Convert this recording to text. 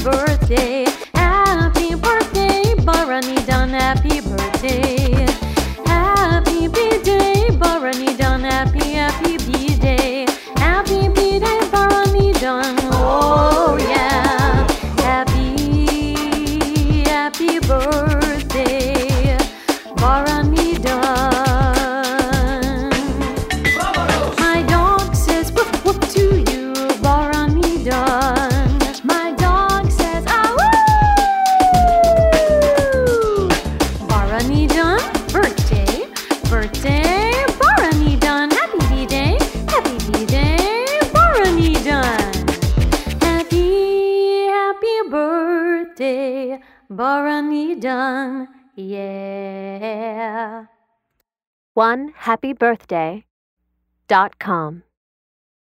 birthday. Happy birthday, Bharanidhan, happy birthday. Happy B-day, Bharanidhan, happy B-day. Happy B-day, Bharanidhan, oh yeah. Happy birthday, Bharanidhan. My dog says woof woof to you, Bharanidhan. My dog says ah woo. Bharanidhan, birthday, Bharanidhan. Happy B-day, Bharanidhan. Happy birthday, Bharanidhan, yeah. OneHappyBirthday.com